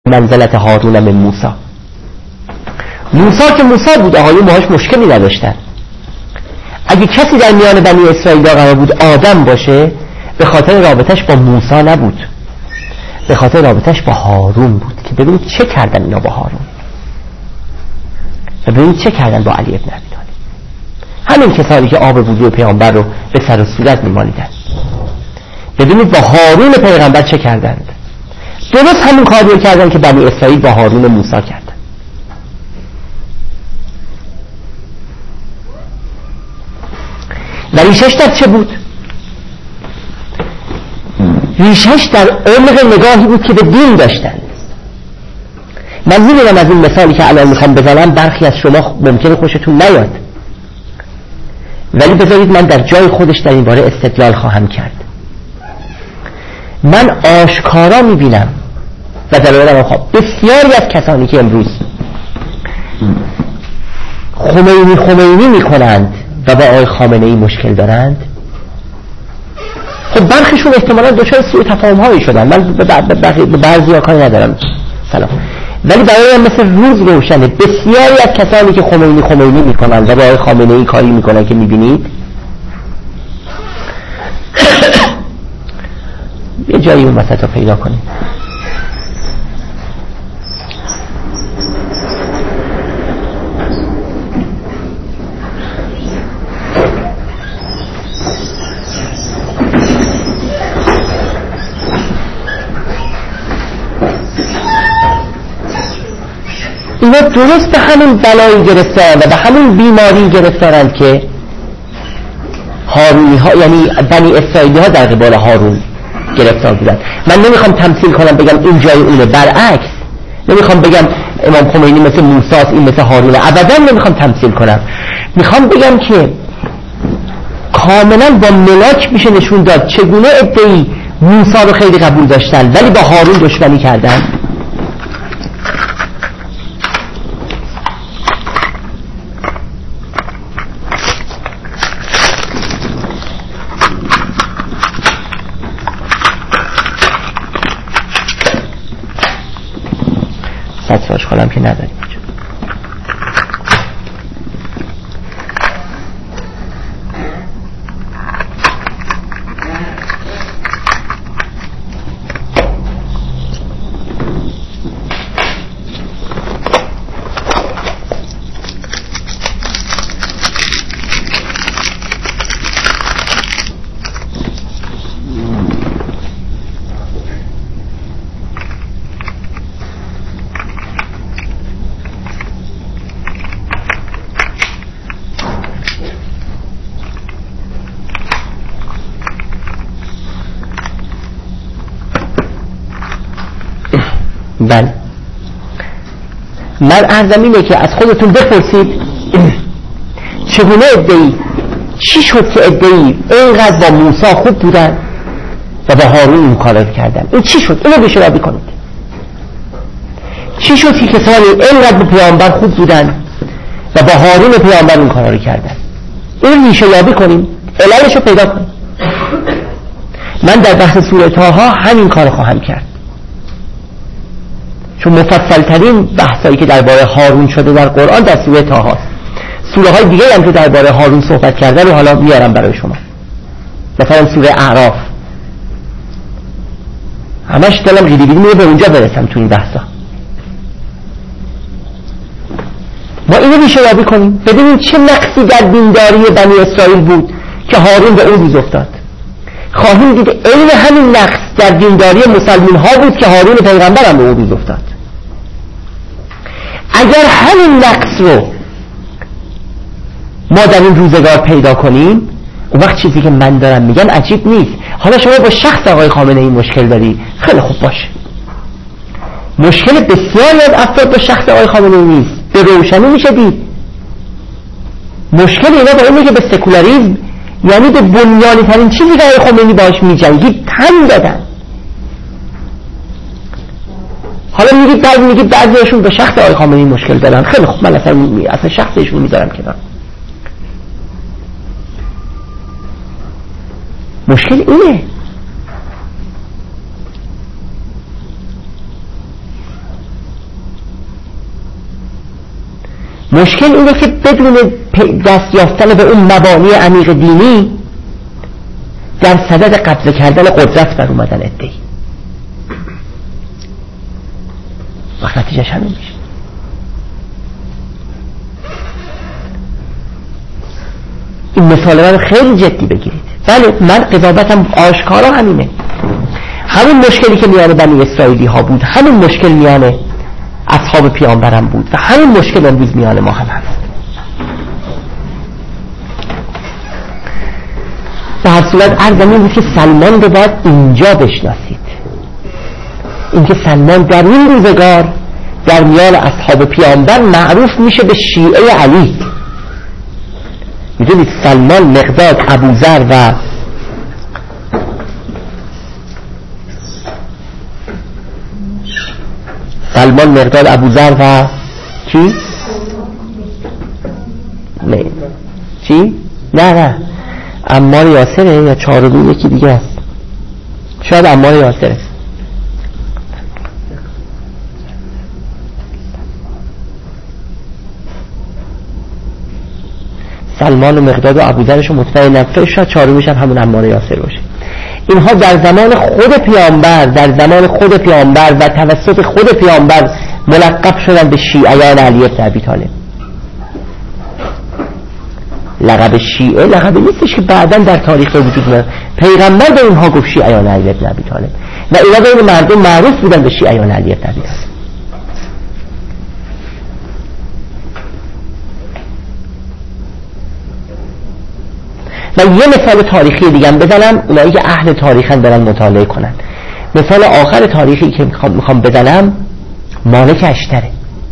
منزلت هارون من موسی. موسی که موسی بود، آقایون باهاش مشکلی نداشتن. اگه کسی در میان بنی اسرائیل قرار بود آدم باشه، به خاطر رابطش با موسی نبود، به خاطر رابطش با هارون بود. که ببینید چه کردن اینا با هارون و ببینید چه کردن با علی ابن ابی طالب. همین کسانی که آب وضوء پیامبر رو به سر و صورت می‌مالیدن، ببینید با هارون پیغمبر چه کردند. درست همین کاری رو کردن که بنی اسرائیل با هارون موسی کردن. و ریشش در چه بود؟ ریشش در عمق نگاهی بود که به دین داشتن. من می‌دونم از این مثالی که الان میخوام بزنم برخی از شما ممکنه خوشتون نیاد، ولی بذارید من در جای خودش در این باره استدلال خواهم کرد. من آشکارا میبینم و در واقع بسیاری از کسانی که امروز خمینی میکنند و با آقای خامنه‌ای مشکل دارند، خب برخیشون احتمالا دچار سوء تفاهم هایی شدن. من به بعضی ها کاری ندارم، سلام، ولی برای من مثل روز روشنه بسیاری از کسانی که خمینی میکنند و با آقای خامنه‌ای کاری میکنند که میبینید یه جایی اون وسط رو پیدا کنید. اینا درست به همین بلایی گرفتارند و به همین بیماری گرفتارند که هارونی ها، یعنی بنی اسرائیلی ها در قبال هارون گرفتار بودن. من نمیخوام تمثیل کنم بگم این جای اونه، برعکس نمیخوام بگم امام خمینی مثل موسی است این مثل هارونه، ابدا نمیخوام تمثیل کنم. میخوام بگم که کاملا با ملاک میشه نشون داد چگونه عده‌ای موسی رو خیلی قبول داشتن ولی با هارون دشمنی کردن. سطراش کنم که نداریم. بله، من عرضم اینه که از خودتون بپرسید چگونه عده‌ای، چی شد که عده‌ای اینقدر با موسی خوب بودن و با هارون این کارا رو کردن؟ این چی شد؟ اینو بشنوی کنید. چی شد که کسانی اینقدر با پیامبر خوب بودن و با هارون پیامبر این کارا رو کردن؟ اینو ریشه یابی کنیم، علتش رو پیدا کنیم. من در بحث سوره طه همین کار خواهم کرد، چون مفصل ترین بحثایی که درباره هارون شده در قرآن در سوره طه است. سوره های دیگه هم که درباره هارون صحبت کردن رو حالا میارم برای شما، مثلا سوره اعراف. همش دلم ریدی به اونجا برسم تو این بحثا. ما اینو ریشه یابی کنیم، ببینیم چه نقصی در دینداری بنی اسرائیل بود که هارون به اون روز افتاد. خواهیم دید عین همین نقص در دینداری مسلمان ها بود که هارون پیغمبر هم به اون روز افتاد. اگر همین نقص رو ما در این روزگار پیدا کنیم، اون وقت چیزی که من دارم میگم عجیب نیست. حالا شما با شخص آقای خامنه‌ای مشکل داری، خیلی خوب باشه، مشکل بسیاری از افراد با شخص آقای خامنه‌ای نیست، به روشنی میشه دید. مشکل اینا با اینه که به سکولاریسم، یعنی به بنیانی ترین چیزی که آقای خمینی باهاش میجنگید تن دادن. حالا میگید بعضیشون به شخص آقای خامنه‌ای مشکل دارن، خیلی خوب، من اصلا شخصشون میذارم کنار. مشکل اینه مشکل اینه که بدون دست یافتن به اون مبانی عمیق دینی در صدد قبضه کردن قدرت بر اومدن ادعی وقت نتیجهش همین میشه. این مثال رو خیلی جدی بگیرید. بله من قضاوتم آشکارا همینه. همون مشکلی که میان بنی اسرائیلی ها بود، همون مشکل میان اصحاب پیامبرم بود و همون مشکل امروز میان ما هم هست. به هر صورت عرضم این بود که سلمان رو باید اینجا بشناسید. اینکه سلمان در این روزگار در میان اصحاب پیامبر معروف میشه به شیعه علی. میدونید سلمان، مقداد، ابوذر و سلمان، مقداد، ابوذر و چی؟ چی؟ نه عمار یاسره یا چهارمی یکی دیگه است. شاید عمار یاسره. سلمان و مقداد و ابوذرشو مطمئنم، شاید چهارمیش هم همون عمار یاسر باشه. اینها در زمان خود پیامبر و توسط خود پیامبر ملقب شدن به شیعیان علی بن ابی طالب. لقب شیعه لقبی نیستش که بعداً در تاریخ وجود میاد. پیغمبر به اینها گفت شیعیان علی بن ابی طالب و اینا بین مردم معروف بودن به شیعیان علی بن ابی طالب. و یه مثال تاریخی دیگه هم بزنم، اونایی که اهل تاریخن برن مطالعه کنن. مثال آخر تاریخی که میخوام بزنم مالک اشتره.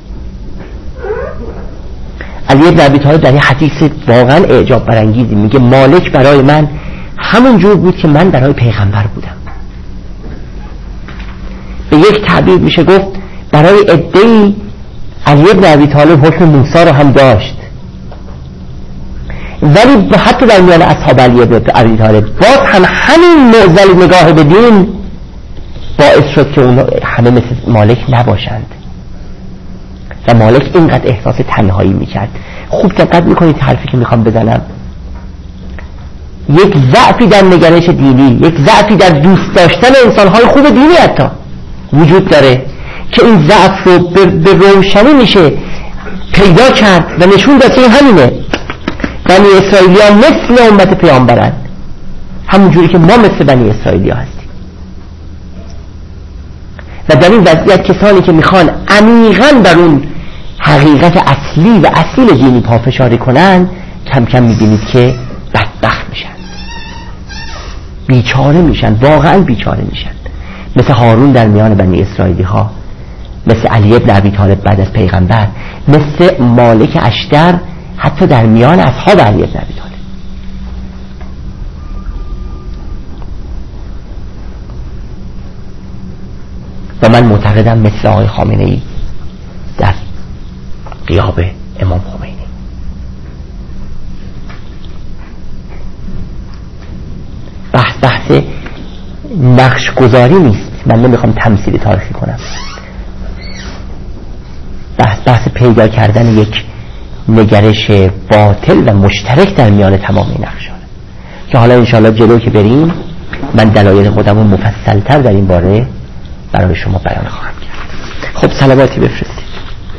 علی بن ابی طالب در یه حدیث واقعا اعجاب برانگیزی میگه مالک برای من همون جور بود که من برای پیغمبر بودم. به یک تعبیر میشه گفت برای عده‌ای علی بن ابی طالب حکم موسی رو هم داشت، ولی حتی در میان اصحاب علی بن ابی طالب باز هم همین معضل نگاه به دین باعث شد که اون همه مثل مالک نباشند و مالک اینقدر احساس تنهایی میکرد. خوب دقت میکنید حرفی که میخوام بزنم. یک ضعفی در نگرش دینی، یک ضعفی در دوست داشتن انسانهای خوب دینی حتی وجود داره که این ضعف رو به روشنی میشه پیدا کرد و نشون داد که همینه. بنی اسرائیلی ها مثل امت پیامبرن، همون جوری که ما مثل بنی اسرائیلی ها هستیم. و در این وضعیت کسانی که میخوان عمیقاً بر اون حقیقت اصلی و اصیل دینی پافشاری کنن کم کم میبینید که بدبخت میشن، بیچاره میشن، واقعاً بیچاره میشن. مثل هارون در میان بنی اسرائیلی ها، مثل علی بن ابی طالب بعد از پیغمبر، مثل مالک اشتر حتی در میان اصحاب علی بن ابی طالب. و من معتقدم مثل آقای خامنه‌ای در غیاب امام خمینی. بحث نقش گذاری نیست، من نمیخوام تمثیل تاریخی کنم. بحث پیدا کردن یک نگرش باطل و مشترک در میان تمام این نقش‌ها که حالا انشاءالله جلو که بریم من دلایل خودم رو مفصل‌تر در این باره برای شما بیان خواهم کرد. خب صلواتی بفرستید.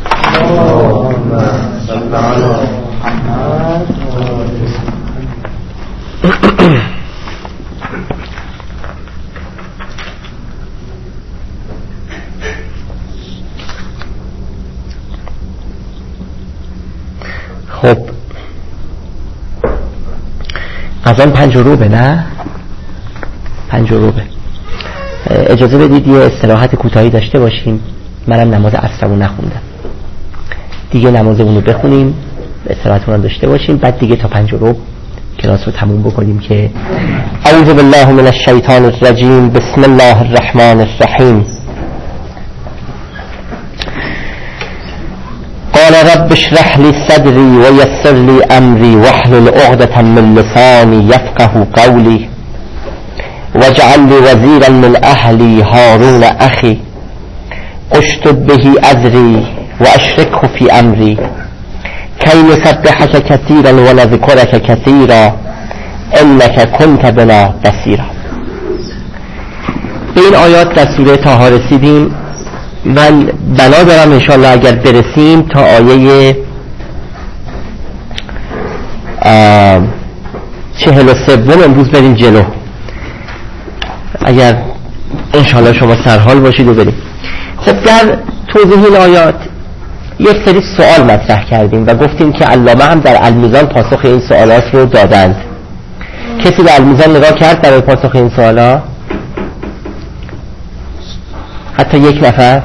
خب از آن 5:15 نه 5:15 اجازه بدید یه استراحت کوتاهی داشته باشیم. منم نماز عصر رو نخوندم دیگه، نماز اون رو بخونیم، استراحتمون رو داشته باشیم، بعد دیگه تا 5:15 کلاس رو تموم بکنیم. که اعوذ بالله من الشیطان الرجیم، بسم الله الرحمن الرحیم. قال رب اشرح لي صدري ويسر لي امري واحلل عقدة من لساني يفقهوا قولي واجعل لي وزيرا من اهلي هارون اخي اشدد به ازري واشركه في امري کی نسبحک کثیرا و نذکرک کثیرا انک کنت بنا بصیرا. به این آیات در سوره طه رسیدیم. من بنا دارم انشاءالله اگر برسیم تا آیه 43 امروز بریم جلو، اگر انشاءالله شما سرحال باشید و بریم. خب در توضیح این آیات یک سری سوال مطرح کردیم و گفتیم که علامه هم در المیزان پاسخ این سوالات رو دادند. کسی به المیزان نگاه کرد برای پاسخ این سوالا؟ حتی یک نفر؟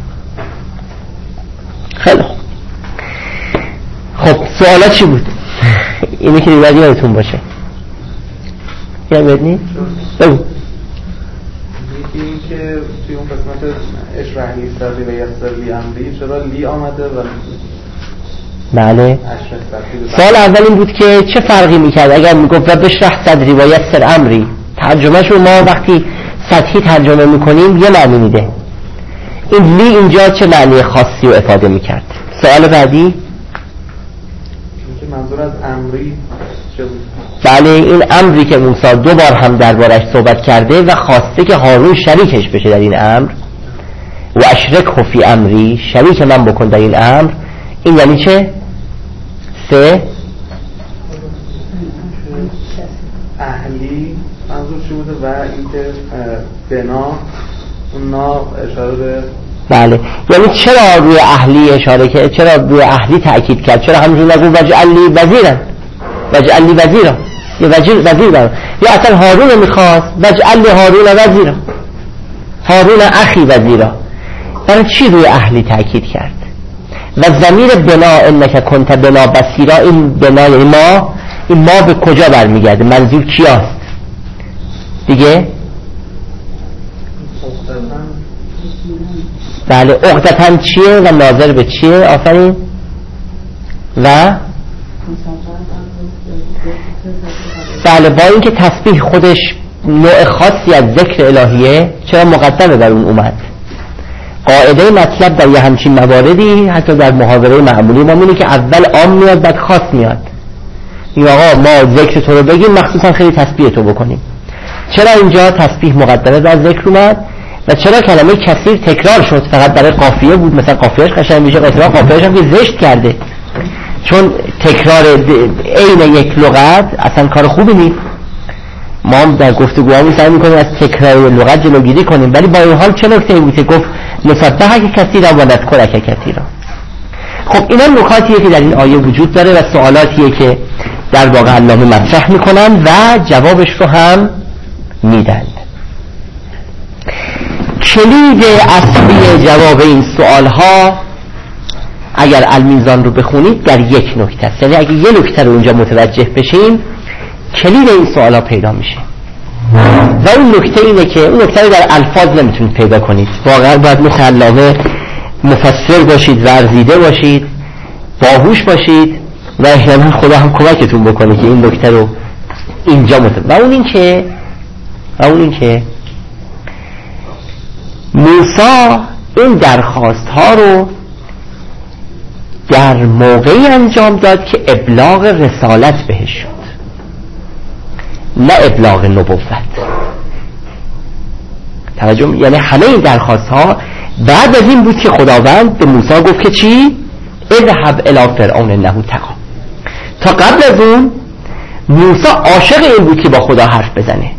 خیلی خوب. خب سوالات چی بود؟ اینی که دیگه یادتون باشه. یاد بدنی؟ بگو. این که توی اون قسمت اشرح لی صدری و یسر لی امری چرا لی آمده و بله. سوال اول این بود که چه فرقی میکرد اگر میگفت و بشرح صدری و یسر امری؟ ترجمهشو ما وقتی سطحی ترجمه میکنیم یه معنی میده، این لی اینجا چه معنی خاصی رو افاده میکرد؟ سوال بعدی منظور از امری چه بود؟ بله، این امری که موسی دو بار هم دربارش صحبت کرده و خواسته که هارون شریکش بشه در این امر، و اشرکه فی امری، شریک من بکن در این امر، این یعنی چه؟ سه اهلی منظور چی بوده و اینکه بنا اون نا اشاره به بله، یعنی چرا روی اهلی اشاره کرد؟ چرا روی اهلی تأکید کرد؟ چرا همینجور نگو وجعل لی وزیرا، وجعل لی وزیرا، یه وزیر دارم، یا اصلا هارون میخواست وجعل لی هارون وزیرا، هارون اخی وزیرا، برای چی روی اهلی تأکید کرد؟ و ضمیر بنا انک کنت بنا بصیرا، این بنا یعنی ما، این ما به کجا برمیگرده؟ منظور کیاست دیگه؟ بله، عقدتن چیه و ناظر به چیه؟ آفرین. و بله، با اینکه تسبیح خودش نوع خاصی از ذکر الهیه، چرا مقدمه بر اون اومد؟ قاعده مطلب در یه همچین مواردی حتی در محاضره معمولی ما اینه که اول عام میاد بعد خاص میاد. این آقا ما ذکر تو رو بگیم، مخصوصا خیلی تسبیح تو بکنیم. چرا اینجا تسبیح مقدمه بر ذکر اومد؟ و چرا کلمه کثیر تکرار شد؟ فقط برای قافیه بود، مثلا قافیه‌اش قشنگ میشه، قافیه‌اش هم که زشت کرده، چون تکرار عین یک لغت اصلا کار خوبی نیست. ما هم در گفتگوها سعی می‌کنیم از تکرار لغت جلوگیری کنیم، ولی با این حال چه نکته‌ای بود که گفت نسبحک کثیرا و نذکرک کثیرا؟ خب اینا نکاتیه که در این آیه وجود داره و سوالاتیه که در واقع علامه مطرح میکنن و جوابش رو هم میدن. کلید اصلی جواب این سوالها اگر المیزان رو بخونید در یک نکته است، یعنی اگه یه نکته رو اونجا متوجه بشیم کلید این سوالها پیدا میشه. و اون نکته اینه که اون نکته رو در الفاظ نمیتونید پیدا کنید، واقعا باید مثل علامه مفسر باشید، ورزیده باشید، باهوش باشید و احیانا خدا هم کمکتون بکنه که این نکته رو اینجا و اون این که موسی این درخواست ها رو در موقعی انجام داد که ابلاغ رسالت بهش شد، نه ابلاغ نبوت. توجه، یعنی همه این درخواست ها بعد از این بود که خداوند به موسی گفت که چی؟ اذهب الی فرعون انه طغی. تا قبل از اون موسی عاشق این بود که با خدا حرف بزنه،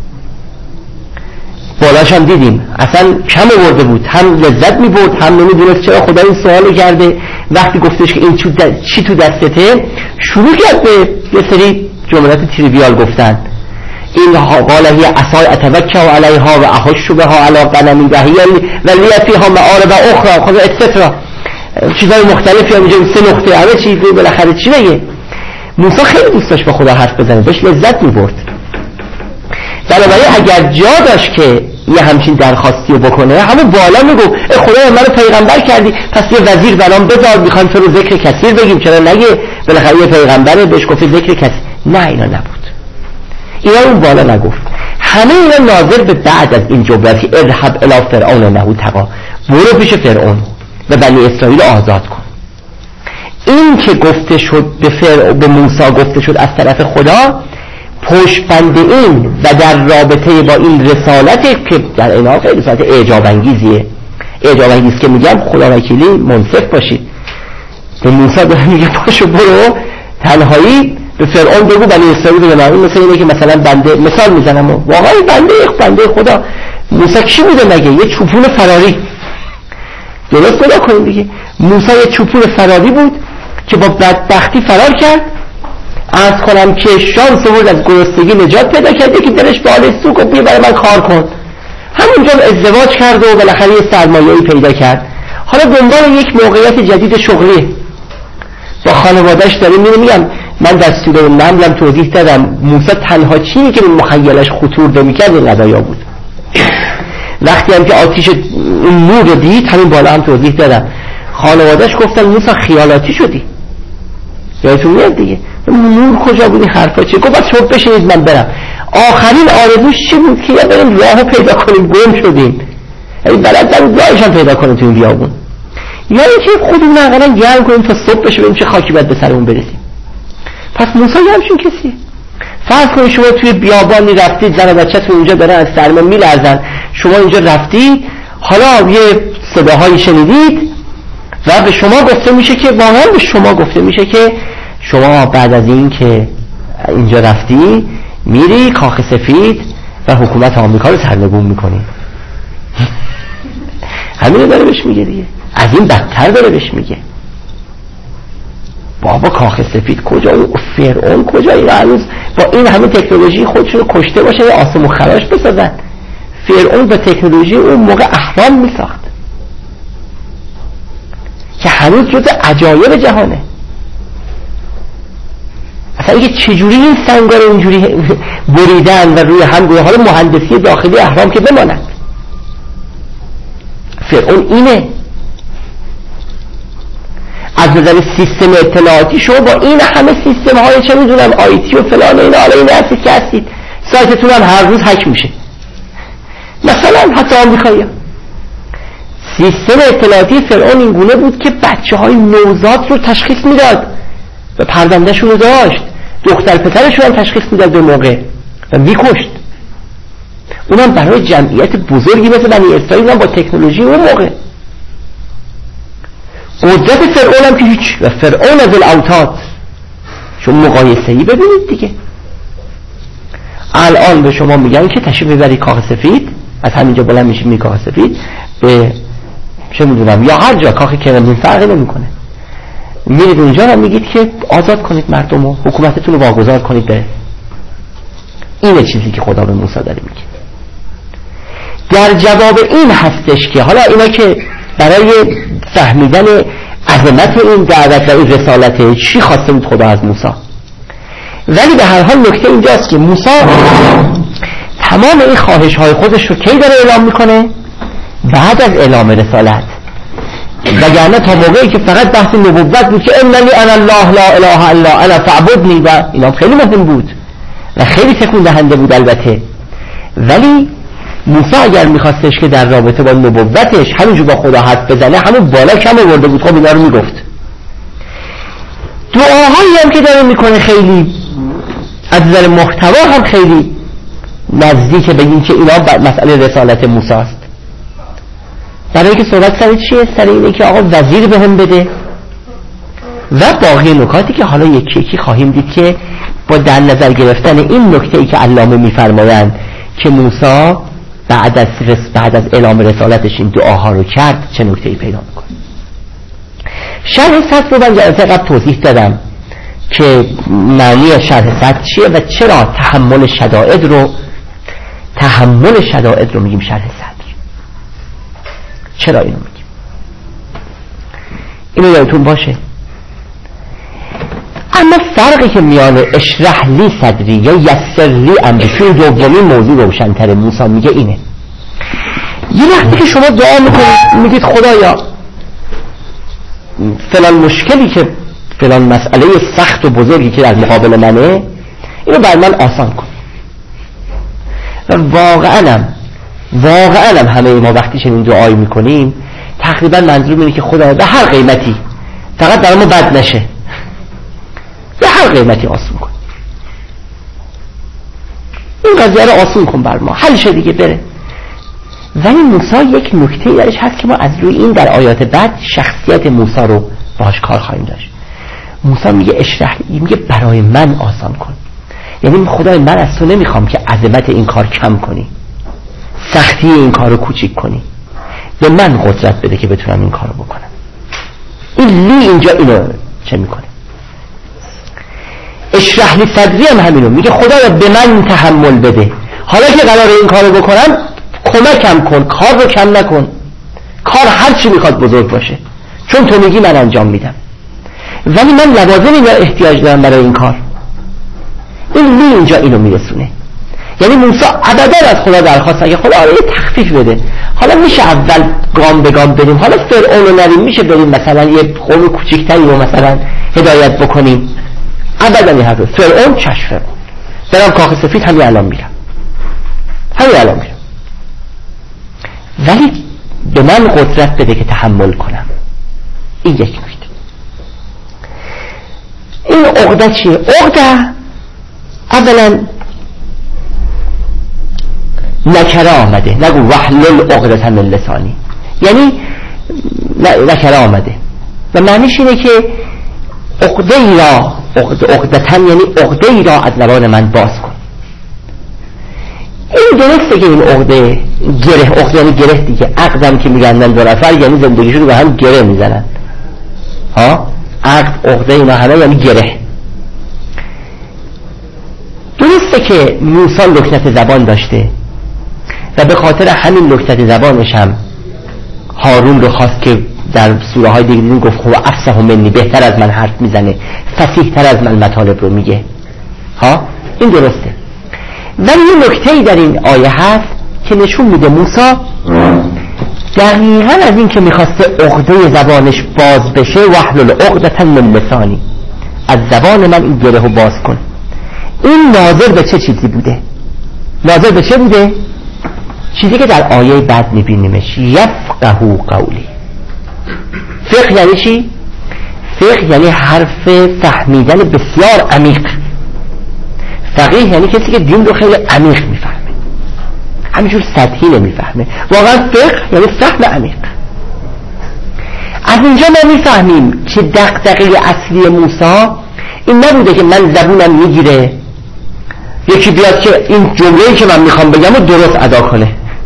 بالاش هم دیدیم اصلا کم آورده بود، هم لذت می برد هم نمیدونست چرا خدا این سوالو کرده. وقتی گفتش که این چی تو دستته، شروع کرد به یه سری جملات تریویال گفتن. این قال هی عصای اتوکل علیها و احش بها علی غنمی و لی فیها مآرب اخرى، خدا استفرا چیزای مختلفی هم اینجا، سه نقطه همه چی بالاخره چی بگه. موسی خیلی دوست داشت با خدا حرف بزنه، بهش لذت می برد. بنابراین اگر جا داشت که یه همچین درخواستی رو بکنه، همون بالا میگو ای خدا منو پیغمبر کردی، پس یه وزیر برام بذار، میخوایم تو رو ذکر کثیر بگیم، چرا نگه بالاخره یه پیغمبره بهش گفت ذکر کثیر؟ نه، اینا نبود، اینا اون بالا نگفت. همه اینا ناظر به بعد از این جملاتی اذهب الی فرعون انه طغی، برو پیش فرعون و بنی اسرائیل آزاد کن. این که گفته شد به موسی گفته شد از طرف خدا، پشت بند این و در رابطه با این رسالت که در این حال رسالت اعجاب انگیزیه، اعجاب انگیز که میگم خدا وکیلی منصف باشید، به موسی داره میگه پاشو برو تنهایی به فرعون بگو بنی اسرائیل رو بنامین. مثل اینه که مثلا بنده، مثال میزنم واقعا بنده خدا موسی کی بوده مگه؟ یه چوپون فراری، درست نگاه کنیم دیگه. موسی یه چوپون فراری بود که با بدبختی فرار کرد. عرض کنم که شانس بود از گرسنگی نجات پیدا کرد، که دلش به حال سوک و بیا برای من کار کن. همونجا ازدواج کرد و بالاخره یه سرمایه‌ای پیدا کرد. حالا دنبال یک موقعیت جدید شغلی با خانواده‌اش داره میره. میگم من در سوره نملم توضیح دادم موسی تنها چیزی که مخیلش خطور نمی‌کرد این قضایا بود. وقتی هم که آتیش اون نور رو دید، همین بالا هم توضیح دادم، خانواده‌اش گفتن موسی خیالاتی شدی. یادتون میاد دیگه نور کجا بود؟ این حرفا چیه؟ گفت صبح بشینید من برم. آخرین آرزوش چی بود؟ که یا بریم راهو پیدا کنیم، گم شدیم، یعنی بلد نبود راهش هم پیدا کنیم تو این بیابون، یا اینکه خودمون اقلا گرم کنیم تا صبح بشه بریم چه خاکی باید به سرمون برسیم. پس موسی همچون کسی. فرض کنید شما توی بیابانی رفتید، زن و بچه‌تون اونجا دارن از سرما میلرزن، شما اینجا رفتی، حالا یه صداهایی شنیدید و به شما گفته میشه که واقعا به شما گفته میشه که شما بعد از این که اینجا رفتی میری کاخ سفید و حکومت آمریکا رو سرنگون میکنی. همین داره بهش میگه دیگه، از این بدتر داره بهش میگه. بابا کاخ سفید کجا؟ فرعون کجا؟ این هنوز با این همه تکنولوژی خودشون رو کشته باشه یا آسمون خراش بسازن. فرعون با تکنولوژی اون موقع اهرام میساخت که هنوز جز عجایب جهانه. اصلا اینکه چجوری این سنگا رو اینجوری بریدن و روی هم گویا حال مهندسی داخلی اهرام که بماند. فرعون اینه. از نظر سیستم اطلاعاتی شما با این همه سیستم های چه میدونم آیتی و فلان اینا، حالا این هستید که هستید سایتتون هم هر روز هک میشه. مثلا حتی آمریکایی سیستم اطلاعاتی فرعون این گونه بود که بچه های نوزاد رو تشخیص میداد و پروندهشون رو داشت، دختر پسرشون هم تشخیص میداد به موقع و میکشت. اونم برای جمعیت بزرگی مثل بنی اسرائیل هم با تکنولوژی اون موقع. قدرت فرعون هم که هیچ، و فرعون از الاوتاد. شما مقایسه‌ای ببینید دیگه. الان به شما میگن که تشریف ببری کاخ سفید، از همینجا بلند میشید می کاخ سفید به چه میدونم یا هر جا، کاخ کرملین فرقی نمیکنه، میرید اونجا و میگید که آزاد کنید مردم و حکومتتون رو واگذار کنید بره. اینه چیزی که خدا به موسی داره میگه. در جواب این هستش که حالا اینا که برای فهمیدن عظمت این دعوت و این رسالت چی خواسته بود خدا از موسی، ولی به هر حال نکته اینجاست که موسی تمام این خواهش های خودش رو کی داره اعلام میکنه؟ بعد از اعلام رسالت. وگرنه تا موقعی که فقط بحث نبوت بود که اننی انا الله لا اله الا انا فاعبدنی و اینا خیلی مهم بود و خیلی تکون دهنده بود البته، ولی موسی اگر میخواستش که در رابطه با نبوتش همینجور با خدا حرف بزنه، همون بالا کم آورده بود. خب اینا رو میگفت. دعاهایی هم که داره میکنه خیلی از نظر محتوا هم خیلی نزدیک به این که اینا مسئله رسالت موسی است. برای که صحبت سر چیه؟ سر اینه که آقا وزیر به هم بده و باقی نکاتی که حالا یکی یکی خواهیم دید که با در نظر گرفتن این نکته‌ای که علامه میفرمایند که موسی بعد از اعلام رسالتش این دعاها رو کرد چه نکته‌ای پیدا میکنه. شرح سطر رو من جلسه قبل توضیح دادم که معنی شرح سطر چیه و چرا تحمل شدائد رو میگیم شرح سطر. چرا اینو میگیم؟ اینو یادتون باشه. اما فرقی که میان اشرح لی صدری یا یسر لی امری توی دومین موضوع روشن‌تر موسی میگه اینه. یه وقتی که شما دعا میکنید میگید خدایا فلان مشکلی که فلان مسئله سخت و بزرگی که در مقابل منه اینو بر من آسان کن. و واقعا همه ما وقتی چنین دعایی میکنیم تقریبا منظور اینه که خدا به هر قیمتی فقط برای ما بد نشه، به هر قیمتی آسون کن، این قضیه رو آسون کن بر ما، حل شه دیگه بره. ولی موسی یک نکته درش هست که ما از روی این در آیات بعد شخصیت موسی رو باهاش کار خواهیم داشت. موسی میگه اشرح لی، میگه برای من آسان کن. یعنی خدای من از تو نمیخوام که عظمت این کار کم کنی، سختی این کار رو کوچیک کنی، به من قدرت بده که بتونم این کار رو بکنم. این لی اینجا اینو چه میکنه؟ اشرح لی صدری هم همینو میگه خدایا به من تحمل بده، حالا که قراره این کار رو بکنم کمکم کن، کار رو کم نکن، کار هر چی میخواد بزرگ باشه، چون تو میگی من انجام میدم، ولی من لوازمی احتیاج دارم برای این کار. این لی اینجا اینو میرسونه. یعنی موسی ابدا از خدا درخواست نکرد خدا آره یه تخفیف بده، حالا میشه اول گام به گام بریم، حالا فرعون رو نریم، میشه بریم مثلا یه قوم کوچیکتری رو مثلا هدایت بکنیم. ابدا این حرف فرعون چش فرعون، برم کاخ سفید همین الان میرم، ولی به من قدرت بده که تحمل کنم. این یک نکته. این عقده چیه؟ عقده اولا نکره آمده، نگو واحلل عقدة من لسانی، یعنی نکره آمده و معنیش اینه که عقده ای را عقدتن یعنی عقده ای را از زبان من باز کن. این درسته که این عقده گره، عقده یعنی گره دیگه، عقدم که میگندن دو نفر یعنی زندگیشون رو به هم گره میزنن ها، عقد عقده اینا همه یعنی گره. درسته که موسی لکنت زبان داشته و به خاطر همین لکنت زبانش هم هارون رو خواست که در سوره های دیگه دیدیم گفت هو افصح منی، بهتر از من حرف میزنه، فصیح تر از من مطالب رو میگه ها، این درسته. ولی یه نکته‌ای در این آیه هست که نشون میده موسی دقیقاً از این که میخواسته عقده زبانش باز بشه، واحلل عقدة من لسانی، از زبان من این گره رو باز کن. این ناظر به چه چیزی بوده؟ ناظر به چه بوده؟ چیزی که در آیه بعد میبینیمش، یفقهوا قولی. فقه یعنی چی؟ فقه یعنی حرف فهمیدن بسیار عمیق. فقیه یعنی کسی که دین رو خیلی عمیق میفهمه، همینجور سطحی نمیفهمه. واقعا فقه یعنی فهم عمیق. از اینجا ما میفهمیم که دغدغه اصلی موسی این نبوده که من زبونم میگیره یکی بیاد که این جمله‌ای که من میخوام بگم رو درست ادا کنه.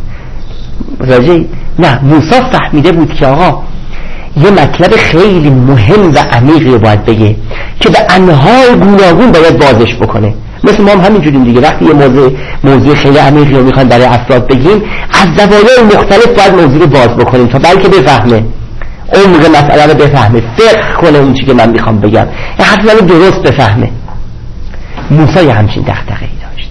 نه، موسی فهمیده بود که آقا یه مطلب خیلی مهم و عمیقی رو باید بگه که به انواع گوناگون باید بازش بکنه. مثل ما هم همینجوریم دیگه، وقتی یه موضوع خیلی عمیقی رو میخوایم برای افراد بگیم از زوایای مختلف باید موضوع رو باز بکنیم تا بلکه بفهمه، عمق مسئله رو بفهمه، فقه کنه اون چیزی که من میخوام بگم، یه حرف رو درست بفهمه. موسی همچین دغدغه‌ای داشت.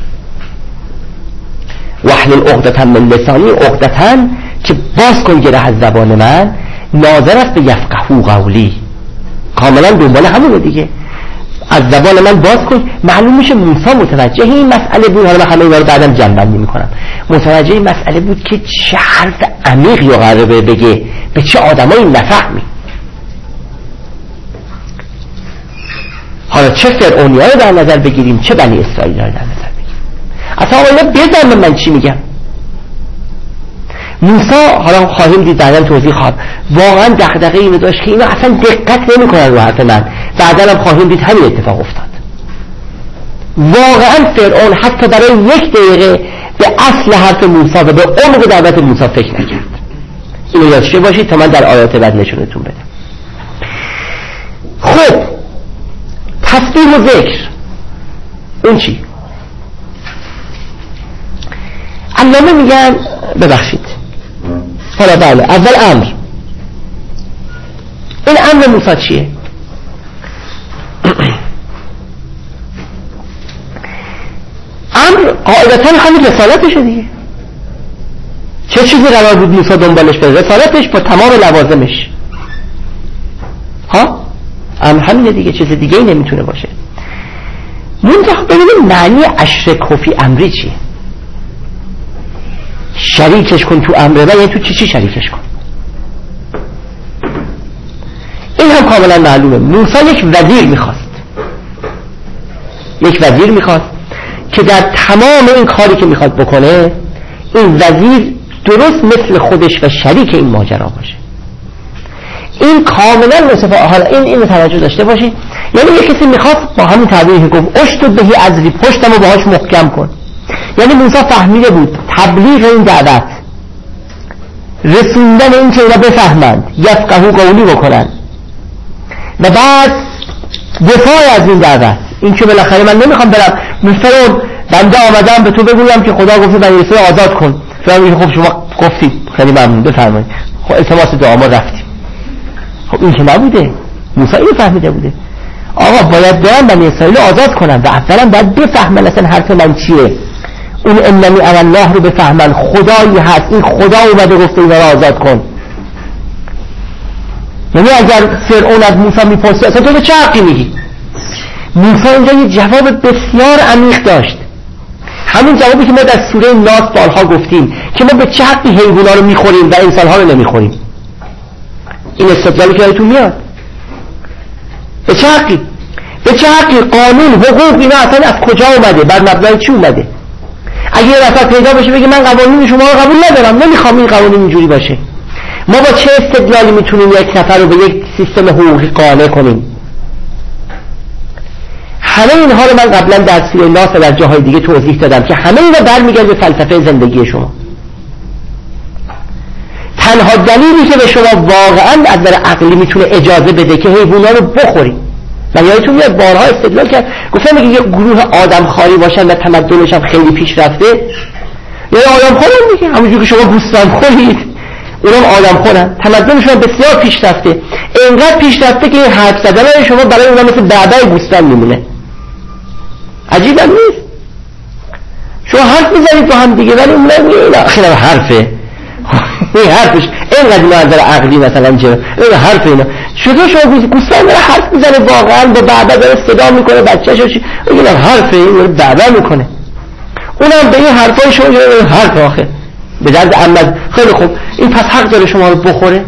واحلل عقدة من لسانی، عقدةً که باز کن گره از زبان من، ناظر است به یفقهوا قولی، کاملا دنبال همونه دیگه، از زبان من باز کن. معلوم میشه موسی متوجه این مسئله بود. حالا من همه اینا رو بعدم جمع‌بندی میکنم. متوجه این مسئله بود که چه حرف عمیقی رو قراره بگه، به چه آدمایی نفهمی. حالا چه فرعونی‌ها رو در نظر بگیریم، چه بنی اسرائیل رو در نظر بگیریم. اصلا حالا بزن من چی میگم. موسی حالا خواهیم دید، بعداً توضیح خواهم، واقعا دغدغه اینو داشت که اینا اصلا دقت نمی‌کنن رو حرف من. بعداً هم خواهیم دید همین اتفاق افتاد. واقعا فرعون حتی برای یک دقیقه به اصل حرف موسی و به عمق دعوت موسی فکر نکرد. اینو یادش باشید تا من در آیات بعد نشونتون بدم. خب تسبیح و ذکر اون چی؟ علامه میگن ببخشید، حالا بله، اول امر. این امر موسی چیه؟ امر قاعدتا همین رسالتشه دیگه. چه چیزی قرار بود موسی دنبالش بره؟ رسالتش با تمام لوازمش. ها؟ امر همینه دیگه، چیز دیگه ای نمیتونه باشه. منتها ببینیم معنی اشرک فی امری چیه؟ شریکش کن تو امر من، یعنی تو چی شریکش کن؟ این هم کاملا معلومه. موسی یک وزیر میخواست که در تمام این کاری که میخواد بکنه این وزیر درست مثل خودش و شریک این ماجرا باشه. این کاملا مصطفی. حالا این توجه داشته باشید، یعنی یک کسی میخواست با همین تعبیری که گفت اشتد بهی ازری، پشتمو باهاش محکم کن. یعنی موسی فهمیده بود تبلیغ این دعوت، رسوندن این که اینا بفهمند، یفقهوا قولی بکنن و بعد دفاع از این دعوت، این که بالاخره من نمیخوام برم فرعون بنده آمدم به تو بگویم که خدا گفته بنی اسرائیل آزاد کن. فرعون میگه خب شما گفتید خیلی ممنون بفرمایید، خب التماس دعا ما رفتیم. خب این که نبوده، موسی اینو فهمیده بوده آقا باید برم بنی اسرائیل آزاد کنم و اولا باید بفهمن اصلا حرف من چیه. اون انمی انا الله رو بفهمن، خدایی هست، این خدا اومده گفته اینا رو آزاد کن. یعنی اگر فرعون از موسی میپرسه اصلا تو به چه حقی میگی؟ موسی اینجا یه جواب بسیار عمیق داشت، همون جوابی که ما در سوره ناس بارها گفتیم که ما به چه حقی حیونا رو میخوریم و انسانها رو نمیخوریم. این استدلالی که یادتون میاد، به چه حقی؟ به چه حقی؟ قانون، حقوق، اینا اصلا از کجا اومده؟ بر مبنای چی اومده؟ اگه یه نفر پیدا بشه بگه من قوانین شما رو قبول ندارم، نمیخوام این قوانین اینجوری باشه، ما با چه استدلالی میتونیم یک نفر رو به یک سیستم حقوقی قانع کنیم؟ همه اینها رو من قبلا در سوره ناس و در جاهای دیگه توضیح دادم که همه اینا برمیگرده به فلسفه زندگی شما. تنها دلیلی که به شما واقعا از نظر عقلی میتونه اجازه بده که حیونا رو بخورید، من یادتون میاد بارها استدلال کرد، گفتم اگه یک گروه آدم خاری باشن و تمدنش هم خیلی پیش رفته، یعنی آدم خورن دیگه، همونجوری که شما گوسفند خورید اونم آدم خورن، تمدنشون بسیار پیش رفته، اینقدر پیش رفته که این حرف زدن شما برای اونها مثل بعدای گوسفند میمونه. عجیب نیست؟ شما حرف میزنید با هم دیگه ولی اونم میگه خیلی حرفه، این حرفش اینقدر منظر عقلی مثلا چه این حرف اینا شده، شما گوسفند داره حرف میزنه واقعا به بعدا داره صدا میکنه بچه‌شو این حرفه، این بعدا میکنه، اونم به این حرفای شما این حرف آخه به درد عمد. خیلی خوب، این پس حق داره شما رو بخوره،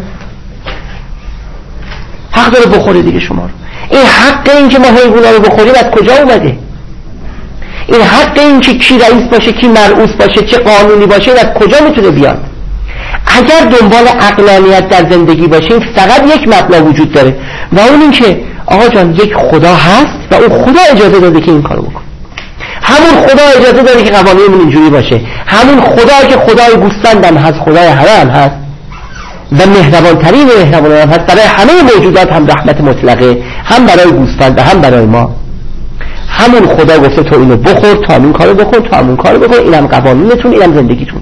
حق داره بخوره دیگه شما رو. این حق این که ما حیونا رو بخوریم از کجا اومده؟ این حق این که کی رئیس باشه کی مرئوس باشه چه قانونی باشه از کجا میتونه بیاد؟ اگر دنبال عقلانیت در زندگی باشیم فقط یک مبنا وجود داره و اون این که آقا جان یک خدا هست و اون خدا اجازه داده که این کارو بکن، همون خدا اجازه داده که قوانینمون اینجوری باشه، همون خدا که خدای گوسفندم هست، خدای همه هم هست و مهربانترین مهربانان هم هست، برای همه موجودات هم رحمت مطلقه، هم برای گوسفند و هم برای ما. همون خدا گفته تو اینو بخور، تو همون کارو بکن، تو همون کارو بکن، اینم قوانینتون، اینم زندگیتون.